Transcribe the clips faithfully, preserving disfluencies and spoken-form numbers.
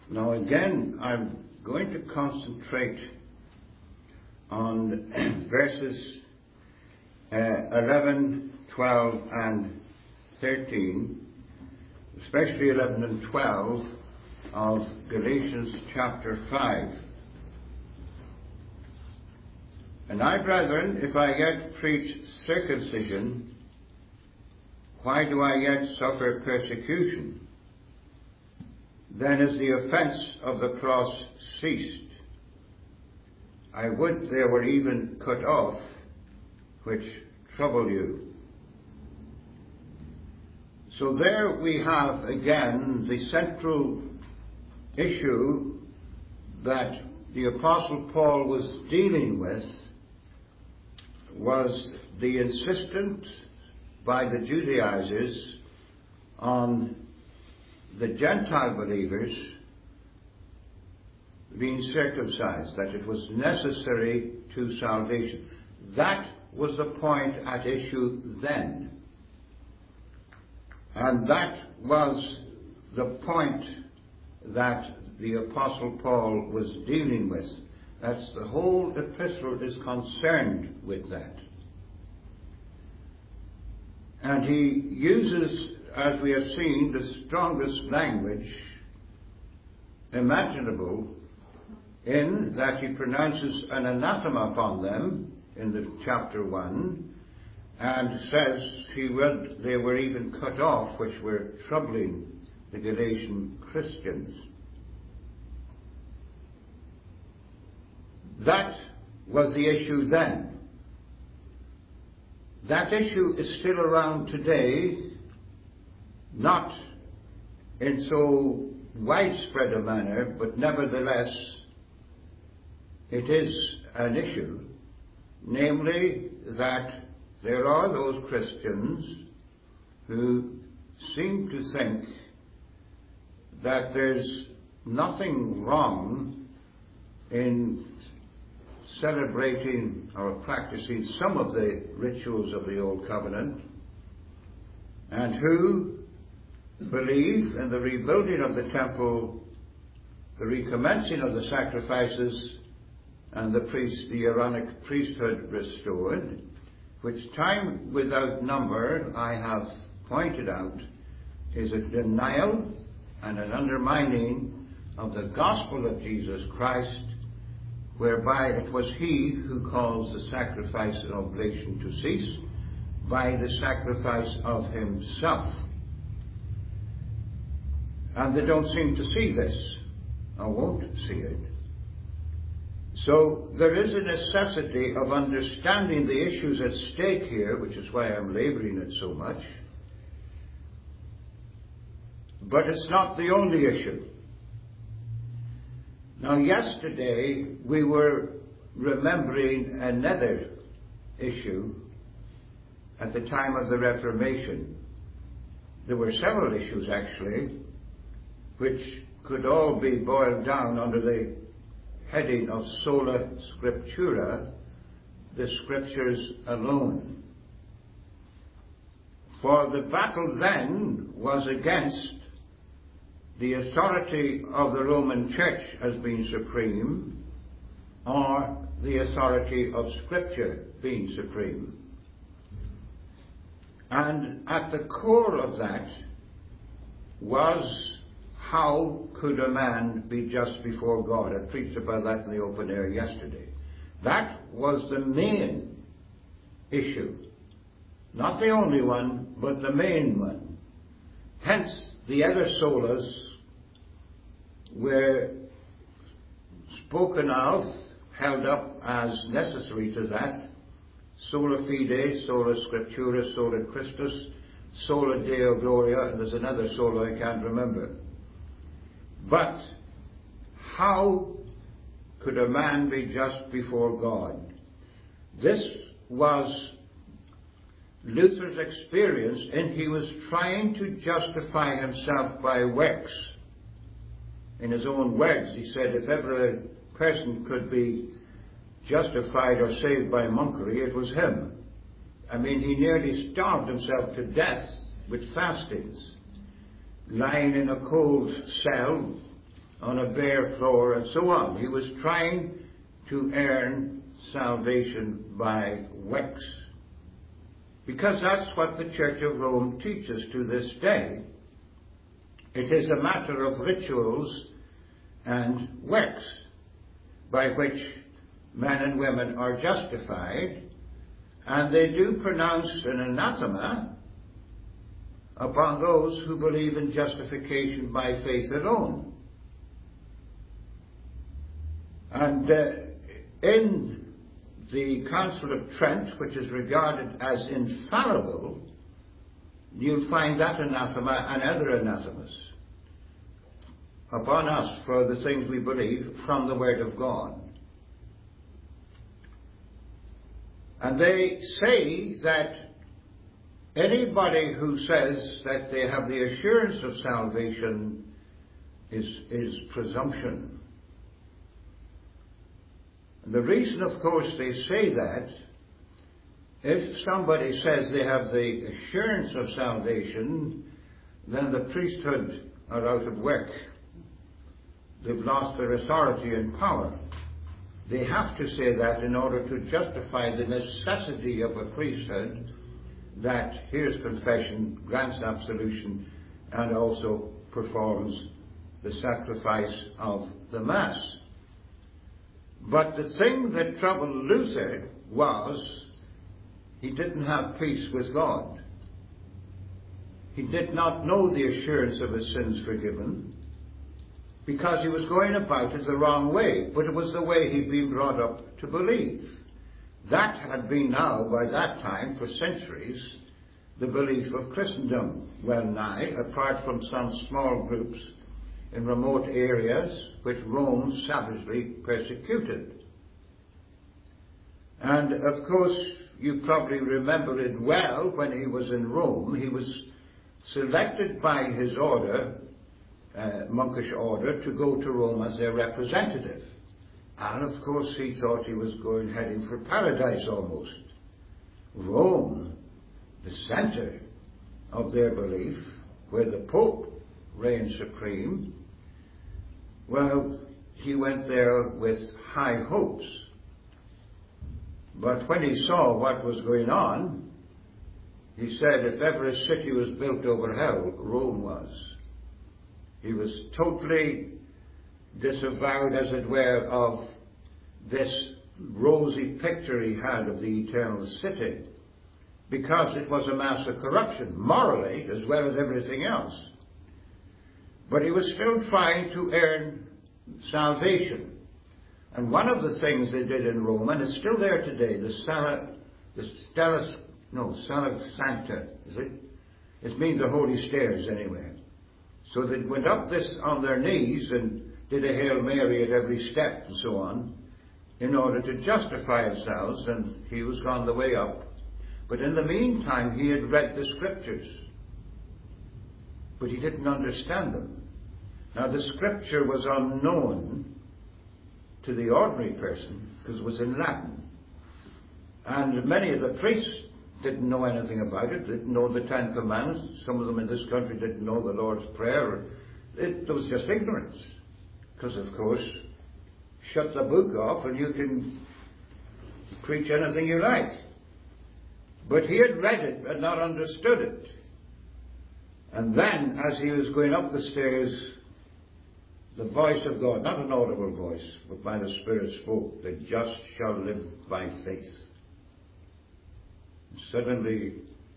Now again, I'm going to concentrate on verses uh, eleven, twelve and thirteen, especially eleven and twelve of Galatians chapter five. And I, brethren, if I yet preach circumcision, why do I yet suffer persecution? Then is the offence of the cross ceased. I would they were even cut off, which trouble you. So there we have again the central issue that the Apostle Paul was dealing with was the insistence by the Judaizers on the Gentile believers being circumcised, that it was necessary to salvation. That was the point at issue then. And that was the point that the Apostle Paul was dealing with. That's the whole epistle is concerned with that. And he uses, as we have seen, the strongest language imaginable, in that he pronounces an anathema upon them in the chapter one, and says he would they were even cut off, which were troubling the Galatian Christians. That was the issue then. That issue is still around today, not in so widespread a manner, but nevertheless it is an issue, namely that there are those Christians who seem to think that there's nothing wrong in celebrating or practicing some of the rituals of the Old Covenant, and who believe in the rebuilding of the temple, the recommencing of the sacrifices, and the priest, the Aaronic priesthood restored, which time without number I have pointed out is a denial and an undermining of the gospel of Jesus Christ, whereby it was he who caused the sacrifice and oblation to cease by the sacrifice of himself. And they don't seem to see this, or won't see it. So there is a necessity of understanding the issues at stake here, which is why I'm laboring it so much. But it's not the only issue. Now, yesterday we were remembering another issue at the time of the Reformation. There were several issues, actually, which could all be boiled down under the heading of sola scriptura, the scriptures alone. For the battle then was against the authority of the Roman Church as being supreme, or the authority of Scripture being supreme. And at the core of that was, how could a man be just before God? I preached about that in the open air yesterday. That was the main issue. Not the only one, but the main one. Hence, the other solas were spoken of, held up as necessary to that. Sola fide, sola scriptura, sola Christus, sola Deo gloria, and there's another sola I can't remember. But how could a man be just before God? This was Luther's experience, and he was trying to justify himself by works. In his own words, he said, if ever a person could be justified or saved by monkery, it was him. I mean, he nearly starved himself to death with fastings, lying in a cold cell on a bare floor and so on. He was trying to earn salvation by works. Because that's what the Church of Rome teaches to this day. It is a matter of rituals and works by which men and women are justified, and they do pronounce an anathema upon those who believe in justification by faith alone. And uh, in the Council of Trent, which is regarded as infallible, you'll find that anathema and other anathemas upon us for the things we believe from the Word of God. And they say that anybody who says that they have the assurance of salvation is, is presumption. And the reason, of course, they say that, if somebody says they have the assurance of salvation, then the priesthood are out of work. They've lost their authority and power. They have to say that in order to justify the necessity of a priesthood that hears confession, grants absolution, and also performs the sacrifice of the Mass. But the thing that troubled Luther was he didn't have peace with God. He did not know the assurance of his sins forgiven, because he was going about it the wrong way, but it was the way he'd been brought up to believe. That had been now, by that time, for centuries, the belief of Christendom, well nigh, apart from some small groups in remote areas which Rome savagely persecuted. And of course, you probably remember it well, when he was in Rome, he was selected by his order, uh, monkish order, to go to Rome as their representative. And of course he thought he was going heading for paradise almost. Rome, the center of their belief, where the Pope reigned supreme, well, he went there with high hopes. But when he saw what was going on, he said if ever a city was built over hell, Rome was. He was totally disavowed, as it were, of this rosy picture he had of the eternal city, because it was a mass of corruption, morally as well as everything else. But he was still trying to earn salvation. And one of the things they did in Rome, and it's still there today, the Sala, the Stella, no, Sala Sancta, is it? It means the holy stairs anyway. So they went up this on their knees and did a Hail Mary at every step and so on, in order to justify themselves, and he was on the way up. But in the meantime, he had read the scriptures, but he didn't understand them. Now, the scripture was unknown to the ordinary person, because it was in Latin. And many of the priests didn't know anything about it, didn't know the Ten Commandments. Some of them in this country didn't know the Lord's Prayer. It, it was just ignorance. Because, of course, shut the book off and you can preach anything you like. But he had read it but not understood it. And then, as he was going up the stairs, the voice of God, not an audible voice, but by the Spirit spoke, the just shall live by faith. And suddenly,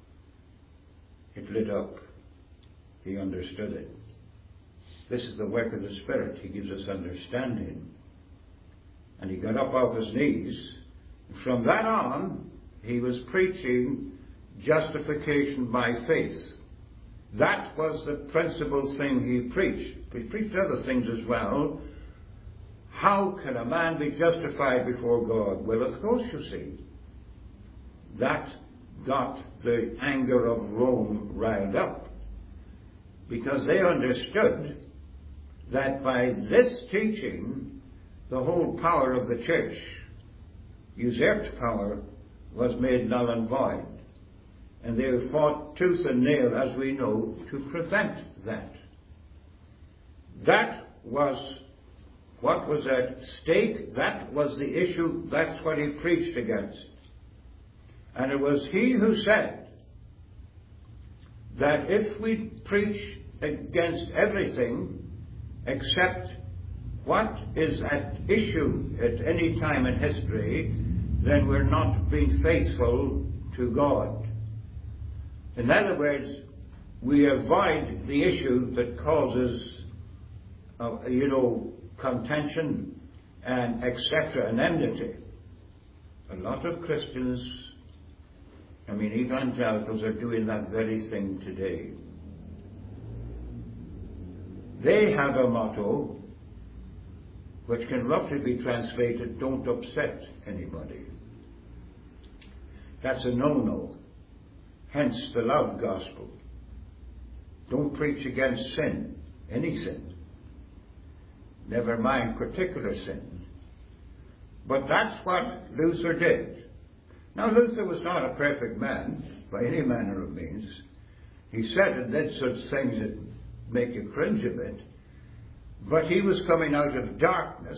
it lit up. He understood it. This is the work of the Spirit. He gives us understanding. And he got up off his knees. From that on, he was preaching justification by faith. That was the principal thing he preached. He preached other things as well. How can a man be justified before God? Well, of course, you see, that got the anger of Rome riled up, because they understood that by this teaching, the whole power of the church, usurped power, was made null and void. And they fought tooth and nail, as we know, to prevent that. That was what was at stake. That was the issue. That's what he preached against. And it was he who said that if we preach against everything except what is at issue at any time in history, then we're not being faithful to God. In other words, we avoid the issue that causes, uh, you know, contention and et cetera and enmity. A lot of Christians, I mean evangelicals, are doing that very thing today. They have a motto which can roughly be translated, don't upset anybody. That's a no-no. Hence the love gospel. Don't preach against sin, any sin. Never mind particular sin. But that's what Luther did. Now Luther was not a perfect man, by any manner of means. He said and did such things that make you cringe a bit. But he was coming out of darkness.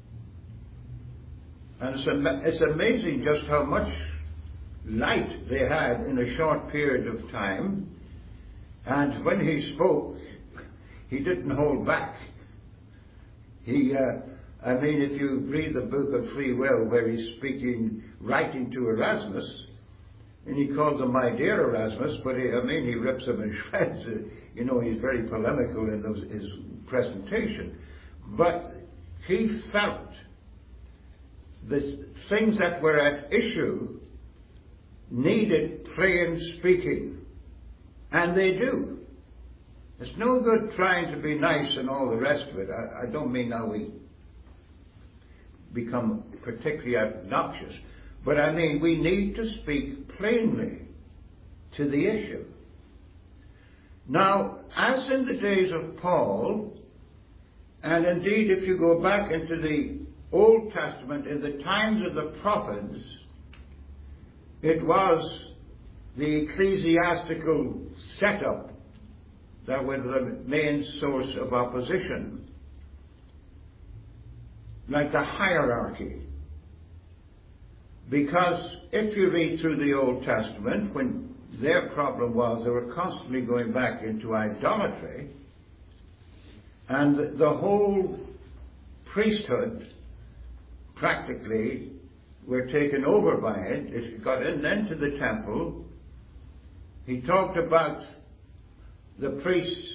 And it's, am- it's amazing just how much light they had in a short period of time. And when he spoke, he didn't hold back. He, uh, I mean, if you read the book of Free Will, where he's speaking, writing to Erasmus, and he calls him my dear Erasmus, but he, I mean, he rips him in shreds. You know, he's very polemical in those, his presentation. But he felt the things that were at issue needed plain speaking. And they do. It's no good trying to be nice and all the rest of it. I, I don't mean now we become particularly obnoxious. But I mean we need to speak plainly to the issue. Now, as in the days of Paul, and indeed if you go back into the Old Testament, in the times of the prophets, it was the ecclesiastical setup that was the main source of opposition. Like the hierarchy. Because if you read through the Old Testament, when their problem was they were constantly going back into idolatry, and the whole priesthood practically were taken over by it. It got in into the temple. He talked about the priests.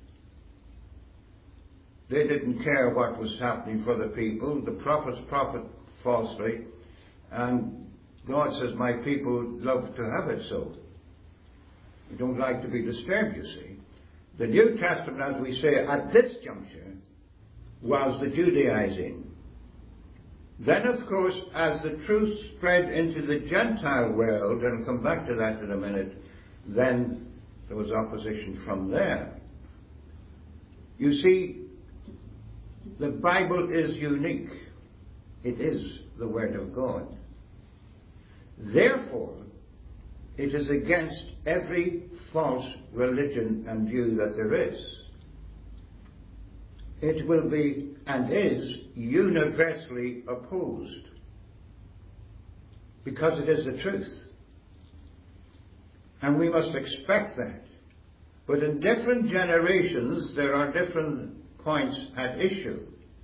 They didn't care what was happening for the people. The prophets prophet falsely. And God says, my people love to have it so. You don't like to be disturbed, you see. The New Testament, as we say, at this juncture, was the Judaizing. Then, of course, as the truth spread into the Gentile world, and I'll come back to that in a minute, then there was opposition from there. You see, the Bible is unique. It is the Word of God. Therefore, it is against every false religion and view that there is. It will be and is universally opposed because it is the truth. And we must expect that. But in different generations, there are different points at issue.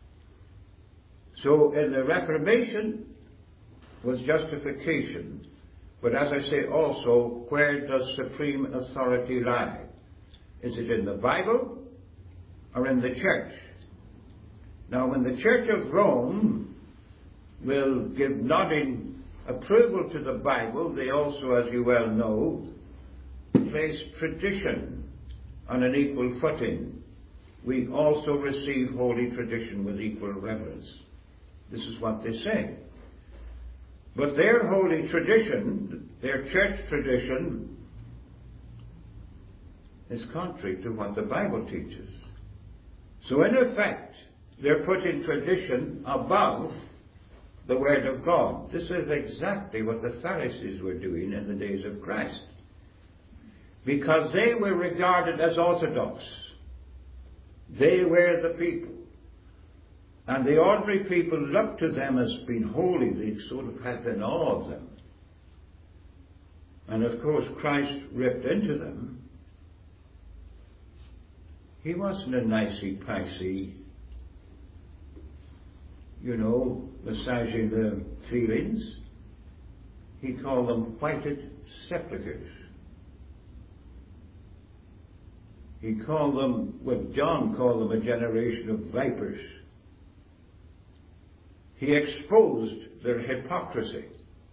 So in the Reformation was justification. But as I say also, where does supreme authority lie? Is it in the Bible or in the church? Now, when the Church of Rome will give nodding approval to the Bible, they also, as you well know, place tradition on an equal footing. We also receive holy tradition with equal reverence. This is what they say. But their holy tradition, their church tradition, is contrary to what the Bible teaches. So in effect, they're putting tradition above the Word of God. This is exactly what the Pharisees were doing in the days of Christ. Because they were regarded as orthodox. They were the people. And the ordinary people looked to them as being holy. They sort of had an awe of them. And of course Christ ripped into them. He wasn't a nicey-picey, you know, massaging the feelings. He called them whited sepulchres. He called them, well, John called them a generation of vipers. He exposed their hypocrisy.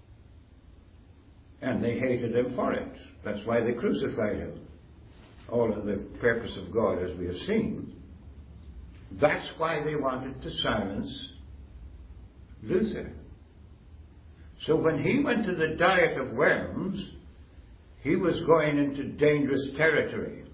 And they hated him for it. That's why they crucified him. All in the purpose of God, as we have seen. That's why they wanted to silence Luther. So when he went to the Diet of Worms, he was going into dangerous territory.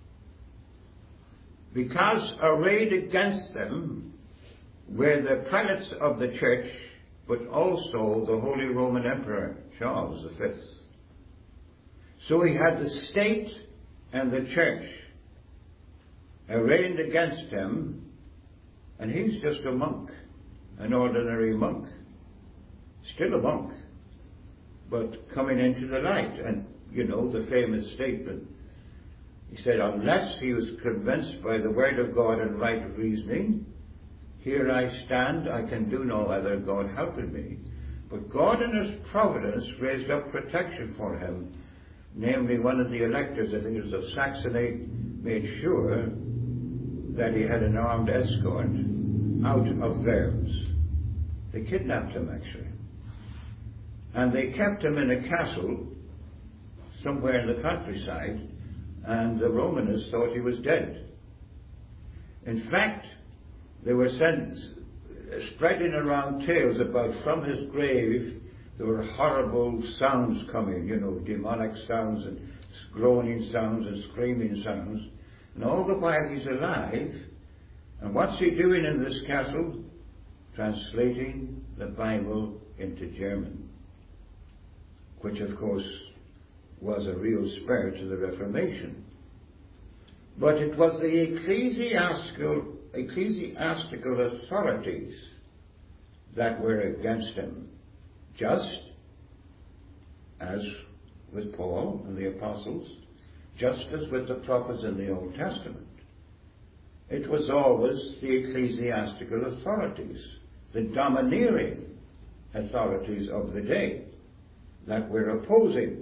Because arrayed against them were the prelates of the church, but also the Holy Roman Emperor, Charles the Fifth. So he had the state and the church arrayed against him, and he's just a monk, an ordinary monk. Still a monk, but coming into the light. And, you know, the famous statement. He said, unless he was convinced by the word of God and right reasoning, here I stand, I can do no other, God helping me. But God in his providence raised up protection for him. Namely, one of the electors, I think it was of Saxony, made sure that he had an armed escort out of Worms. They kidnapped him, actually. And they kept him in a castle somewhere in the countryside, and the Romanists thought he was dead. In fact, they were sent, spreading around tales about from his grave there were horrible sounds coming, you know, demonic sounds and groaning sounds and screaming sounds. And all the while he's alive. And what's he doing in this castle? Translating the Bible into German. Which, of course, was a real spur to the Reformation. But it was the ecclesiastical, ecclesiastical authorities that were against him. Just as with Paul and the apostles, just as with the prophets in the Old Testament. It was always the ecclesiastical authorities, the domineering authorities of the day, that were opposing.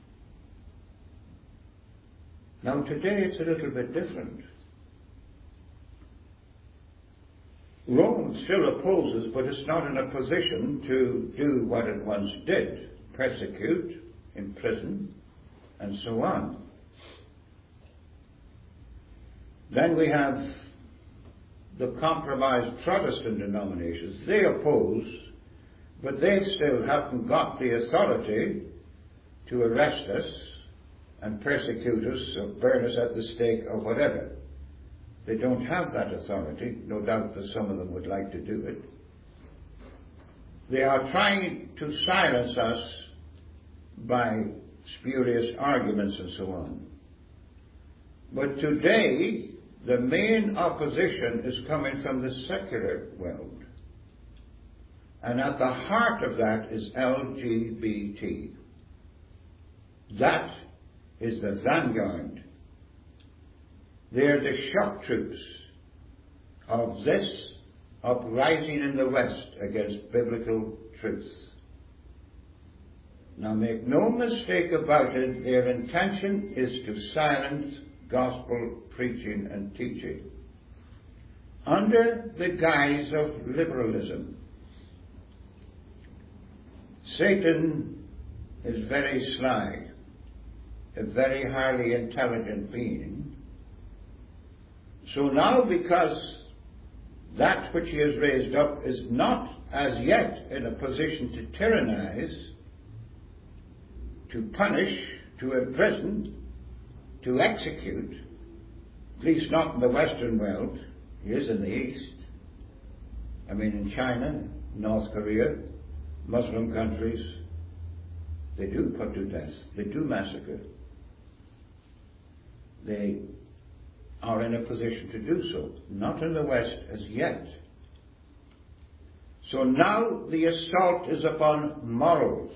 Now today it's a little bit different. Rome still opposes, but it's not in a position to do what it once did, persecute, imprison, and so on. Then we have the compromised Protestant denominations. They oppose, but they still haven't got the authority to arrest us and persecute us or burn us at the stake or whatever. They don't have that authority. No doubt that some of them would like to do it. They are trying to silence us by spurious arguments and so on. But today, the main opposition is coming from the secular world. And at the heart of that is L G B T. That is the vanguard. They're the shock troops of this uprising in the West against biblical truth. Now make no mistake about it, their intention is to silence gospel preaching and teaching under the guise of liberalism. Satan is very sly, a very highly intelligent being. So now, because that which he has raised up is not as yet in a position to tyrannize, to punish, to imprison, to execute, at least not in the Western world, he is in the East. I mean in China, North Korea, Muslim countries, they do put to death, they do massacre. They are in a position to do so. Not in the West as yet. So now the assault is upon morals.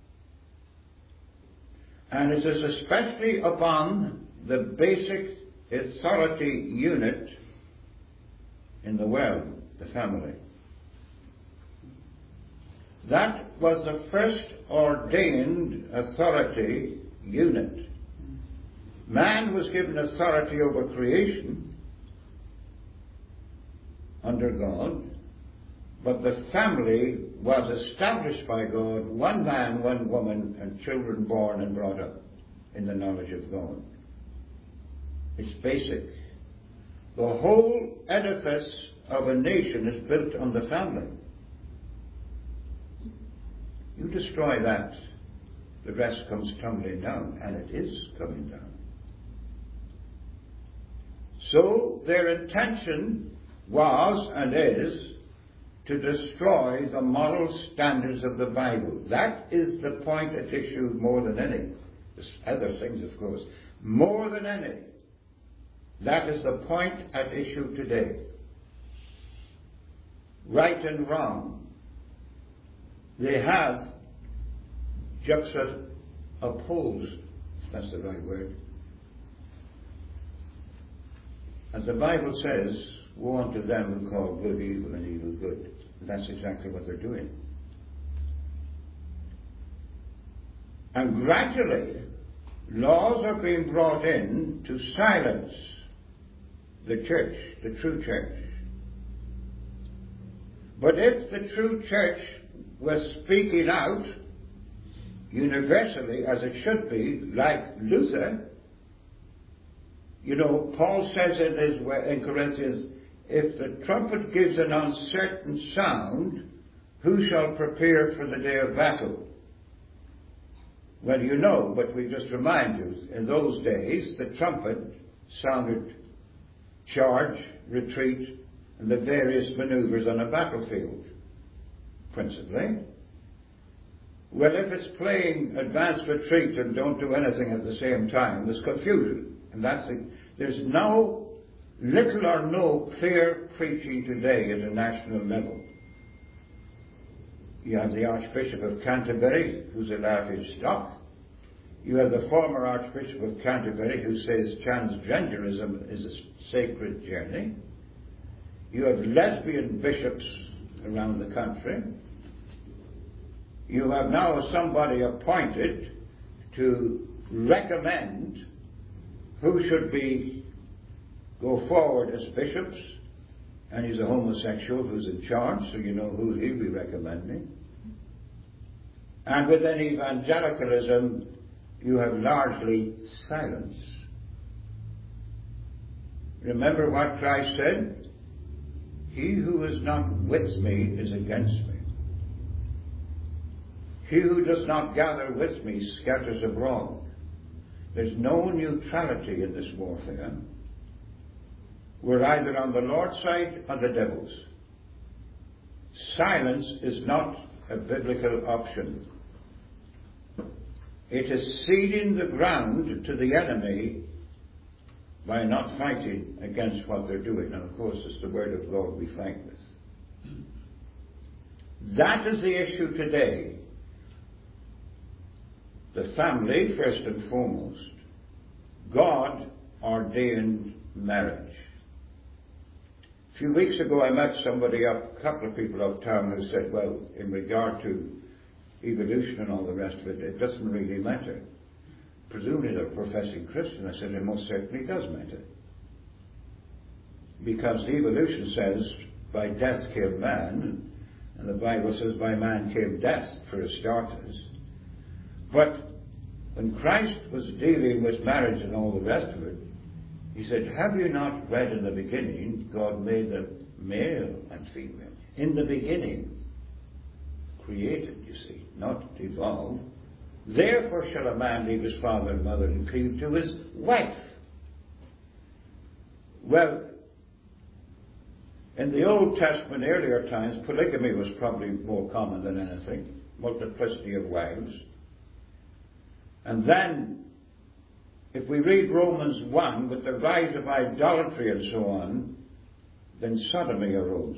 And it is especially upon the basic authority unit in the world, the family. That was the first ordained authority unit. Man was given authority over creation under God, but the family was established by God, one man, one woman, and children born and brought up in the knowledge of God. It's basic. The whole edifice of a nation is built on the family. You destroy that, the rest comes tumbling down, and it is coming down. So their intention was and is to destroy the moral standards of the Bible. That is the point at issue more than any. There's other things, of course. More than any. That is the point at issue today. Right and wrong. They have juxtaposed, if that's the right word. As the Bible says, woe unto them who call good evil and evil good. And that's exactly what they're doing. And gradually, laws are being brought in to silence the church, the true church. But if the true church was speaking out universally, as it should be, like Luther, you know, Paul says in, his, in Corinthians, if the trumpet gives an uncertain sound, who shall prepare for the day of battle? Well, you know, but we just remind you, in those days, the trumpet sounded charge, retreat, and the various maneuvers on a battlefield, principally. Well, if it's playing advance retreat and don't do anything at the same time, there's confusion. And that's it. There's no, little or no clear preaching today at a national level. You have the Archbishop of Canterbury, who's a laughing stock. You have the former Archbishop of Canterbury, who says transgenderism is a sacred journey. You have lesbian bishops around the country. You have now somebody appointed to recommend who should be go forward as bishops, and he's a homosexual who's in charge, so you know who he'll be recommending. And within evangelicalism, you have largely silence. Remember what Christ said? He who is not with me is against me. He who does not gather with me scatters abroad. There's no neutrality in this warfare. We're either on the Lord's side or the devil's. Silence is not a biblical option. It is ceding the ground to the enemy by not fighting against what they're doing. And of course, it's the word of God we fight with. That is the issue today. The family, first and foremost. God ordained marriage. A few weeks ago I met somebody up, a couple of people up town who said, well, in regard to evolution and all the rest of it, it doesn't really matter. Presumably they're professing Christian. I said, it most certainly does matter. Because evolution says, by death came man, and the Bible says, by man came death, for starters. But when Christ was dealing with marriage and all the rest of it, he said, have you not read in the beginning, God made them male and female? In the beginning. Created, you see, not evolved. Therefore shall a man leave his father and mother and cleave to his wife. Well, in the Old Testament, earlier times, polygamy was probably more common than anything. Multiplicity of wives. And then if we read Romans one, with the rise of idolatry and so on, then sodomy arose.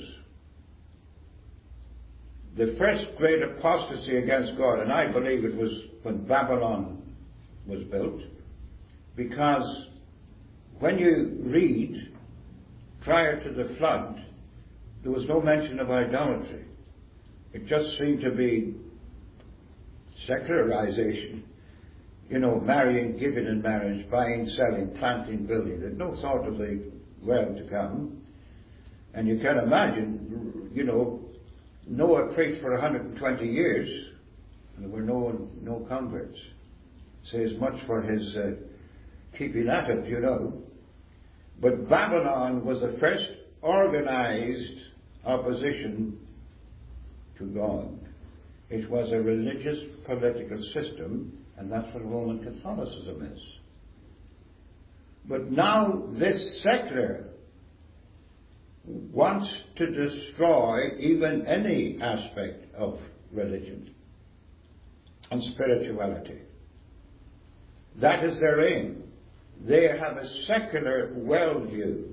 The first great apostasy against God, and I believe it was when Babylon was built, because when you read, prior to the flood, there was no mention of idolatry. It just seemed to be secularization. You know, marrying, giving in marriage, buying, selling, planting, building. There's no thought of the world to come. And you can imagine, you know, Noah preached for one hundred twenty years, and there were no no converts. Says much for his uh, keeping at it, you know. But Babylon was the first organized opposition to God. It was a religious political system, and that's what Roman Catholicism is. But now this secular wants to destroy even any aspect of religion and spirituality. That is their aim. They have a secular worldview.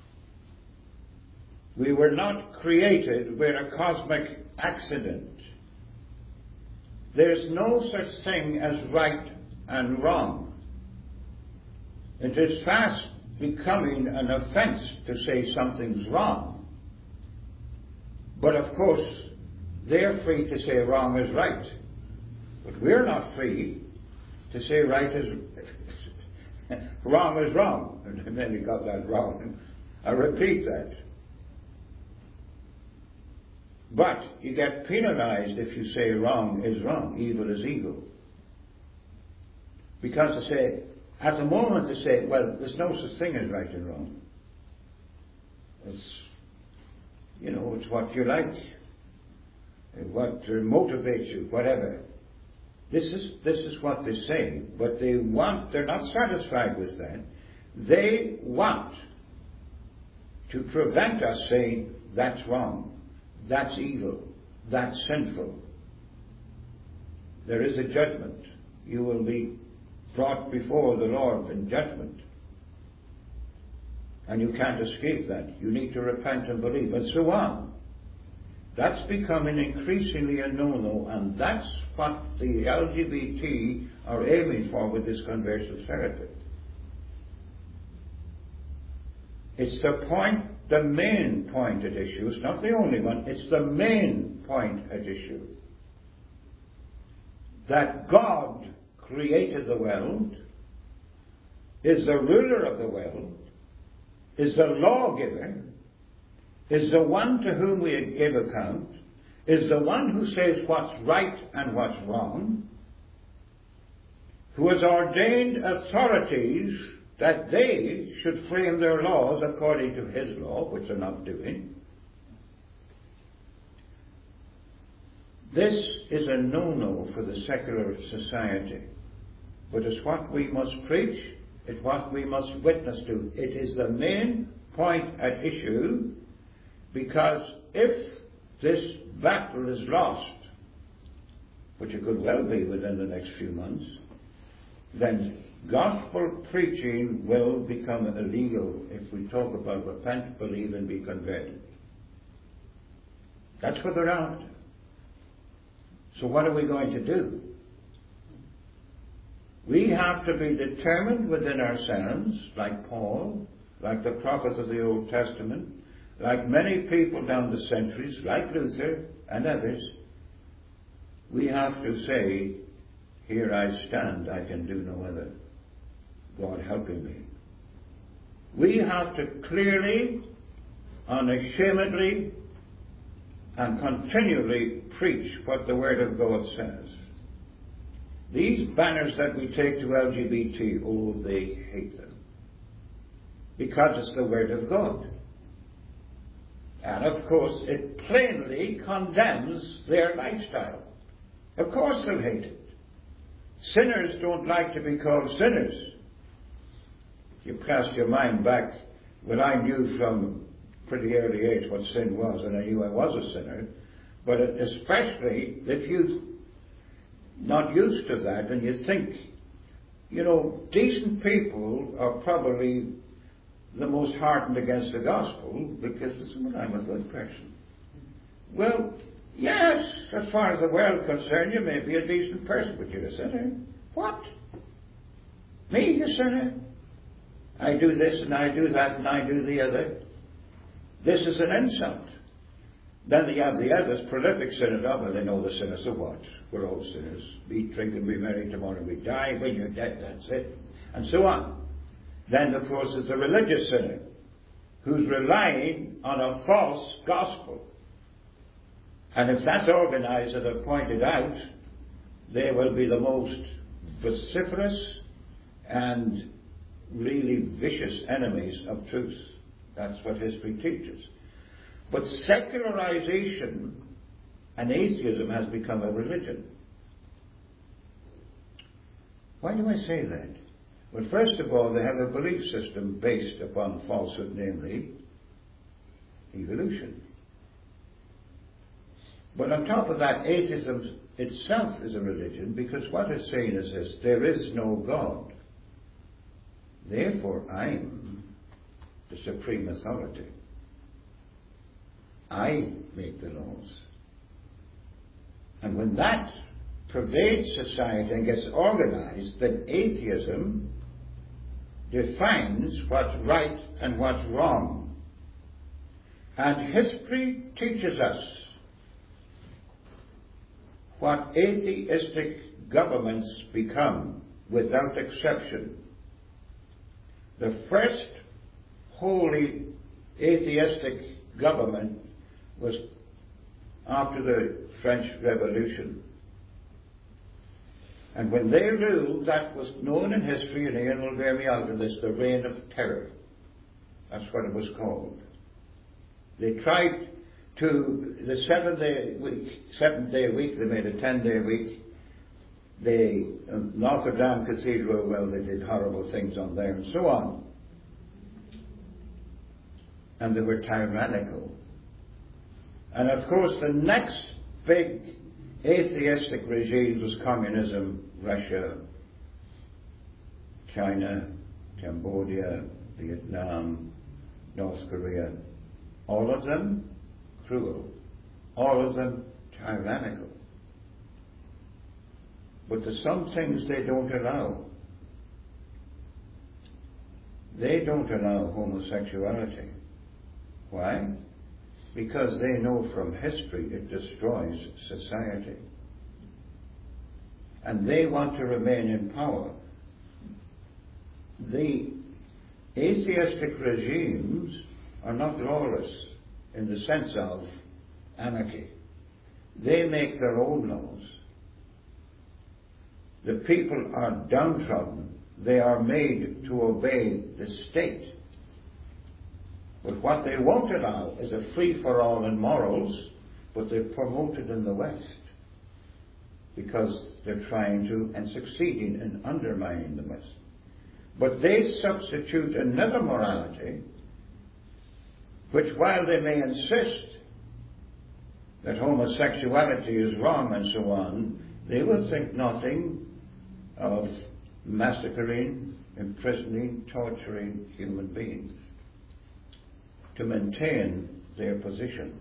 We were not created, we're a cosmic accident. There's no such thing as right and wrong. It is fast becoming an offense to say something's wrong. But of course, they're free to say wrong is right. But we're not free to say right is wrong is wrong. And then you got that wrong. I repeat that. But you get penalized if you say wrong is wrong, evil is evil. Because to say, at the moment to say, well, there's no such thing as right and wrong. It's, you know, it's what you like, what motivates you, whatever. This is, this is what they say, but they want, they're not satisfied with that. They want to prevent us saying, that's wrong. That's evil. That's sinful. There is a judgment. You will be brought before the Lord in judgment. And you can't escape that. You need to repent and believe, and so on. That's becoming increasingly a no-no, and that's what the L G B T are aiming for with this conversion therapy. It's the point, the main point at issue. It's not the only one. It's the main point at issue. That God created the world, is the ruler of the world, is the lawgiver, is the one to whom we give account, is the one who says what's right and what's wrong, who has ordained authorities that they should frame their laws according to his law, which they're not doing. This is a no-no for the secular society. But it's what we must preach, it's what we must witness to. It is the main point at issue, because if this battle is lost, which it could well be within the next few months, then gospel preaching will become illegal if we talk about repent, believe, and be converted. That's what they're after. So what are we going to do? We have to be determined within ourselves, like Paul, like the prophets of the Old Testament, like many people down the centuries, like Luther and others. We have to say, here I stand, I can do no other. God helping me. We have to clearly, unashamedly, and continually preach what the Word of God says. These banners that we take to L G B T, oh, they hate them. Because it's the Word of God. And of course, it plainly condemns their lifestyle. Of course they'll hate it. Sinners don't like to be called sinners. If you cast your mind back, when I knew from pretty early age what sin was, and I knew I was a sinner, but especially if you're not used to that and you think you know, decent people are probably the most hardened against the gospel because they say, well, I'm a good person. Well, yes, as far as the world is concerned, you may be a decent person, but you're a sinner. What? Me, a sinner? I do this and I do that and I do the other. This is an insult. Then you have the others, prolific sinners. Oh, well, they know the sinners, so what? We're all sinners. Eat, drink, and be merry. Tomorrow we die. When you're dead, that's it. And so on. Then, of course, there's the religious sinner who's relying on a false gospel. And if that's organized, as I've pointed out, they will be the most vociferous and really vicious enemies of truth. That's what history teaches. But secularization and atheism has become a religion. Why do I say that? Well, first of all, they have a belief system based upon falsehood, namely evolution. But on top of that, atheism itself is a religion, because what it's saying is this: there is no God. Therefore, I'm the supreme authority. I make the laws. And when that pervades society and gets organized, then atheism defines what's right and what's wrong. And history teaches us what atheistic governments become, without exception. The first wholly atheistic government was after the French Revolution. And when they ruled, that was known in history, and Ian will bear me out on this, the Reign of Terror. That's what it was called. They tried to, the seven-day week, seventh-day week, they made a ten-day week. They, uh, Notre Dame Cathedral, well, they did horrible things on there, and so on. And they were tyrannical. And of course, the next big atheistic regime was communism, Russia, China, Cambodia, Vietnam, North Korea. All of them cruel. All of them tyrannical. But there's some things they don't allow. They don't allow homosexuality. Why? Because they know from history it destroys society. And they want to remain in power. The atheistic regimes are not lawless in the sense of anarchy. They make their own laws. The people are downtrodden. They are made to obey the state. But what they won't allow is a free-for-all in morals, but they're promoted in the West because they're trying to and succeeding in undermining the West. But they substitute another morality, which, while they may insist that homosexuality is wrong and so on, they will think nothing of massacring, imprisoning, torturing human beings to maintain their position.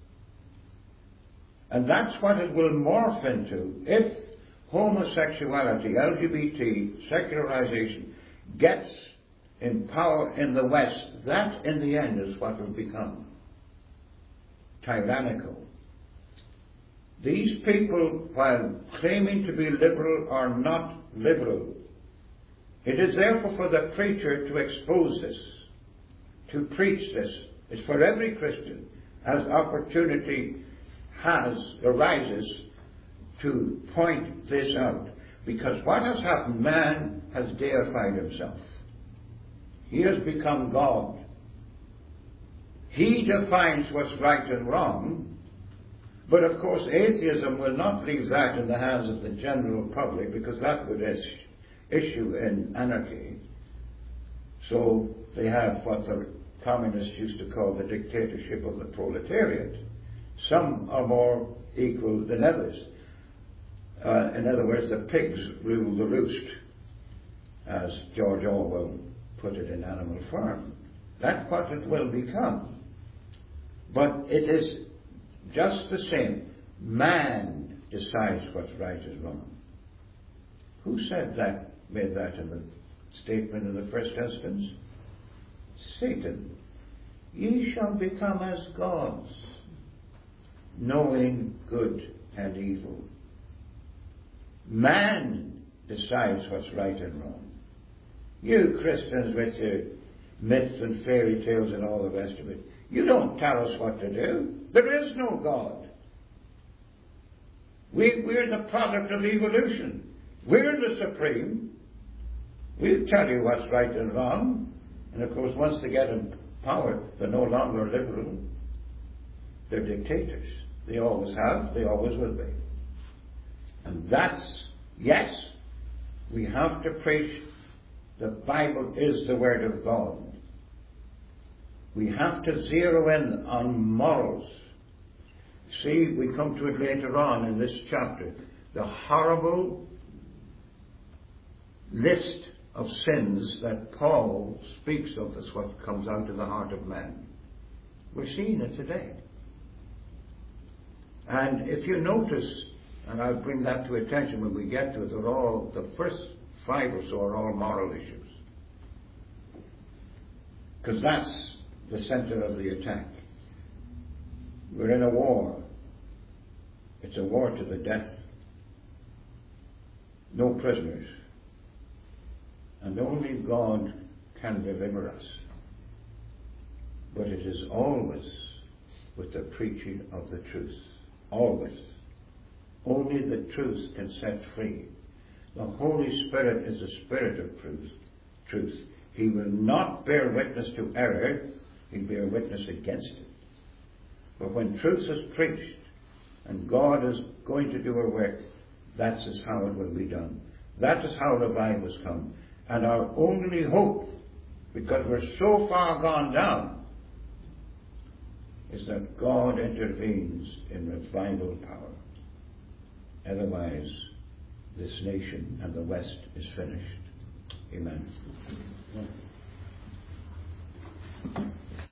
And that's what it will morph into if homosexuality, L G B T, secularization gets in power in the West. That in the end is what will become tyrannical. These people, while claiming to be liberal, are not liberal. It is therefore for the preacher to expose this, to preach this. It's for every Christian, as opportunity has, arises, to point this out. Because what has happened, man has deified himself. He has become God. He defines what's right and wrong. But of course, atheism will not leave that in the hands of the general public, because that would issue in anarchy. So they have what the communists used to call the dictatorship of the proletariat. Some are more equal than others. Uh, in other words, the pigs rule the roost. as George Orwell put it, in animal form. That's what it will become. But it is just the same. Man decides what's right and wrong. Who said that, made that in the statement in the first instance? Satan. Ye shall become as gods, knowing good and evil. Man decides what's right and wrong. You Christians with your myths and fairy tales and all the rest of it, you don't tell us what to do. There is no God. We, we're the product of evolution. We're the supreme. We'll tell you what's right and wrong. And of course, once they get in power, they're no longer liberal. They're dictators. They always have. They always will be. And that's, yes, we have to preach the Bible is the Word of God. We have to zero in on morals. See, we come to it later on in this chapter. The horrible list of sins that Paul speaks of is what comes out of the heart of man. We're seeing it today. And if you notice, and I'll bring that to attention when we get to it, they're all, the first five or so are all moral issues. Because that's the center of the attack. We're in a war. It's a war to the death. No prisoners. And only God can deliver us. But it is always with the preaching of the truth. Always. Only the truth can set free. The Holy Spirit is a spirit of truth. Truth. He will not bear witness to error. He'll bear witness against it. But when truth is preached and God is going to do a work, that is how it will be done. That is how revivals come. And our only hope, because we're so far gone down, is that God intervenes in revival power. Otherwise, this nation and the West is finished. Amen.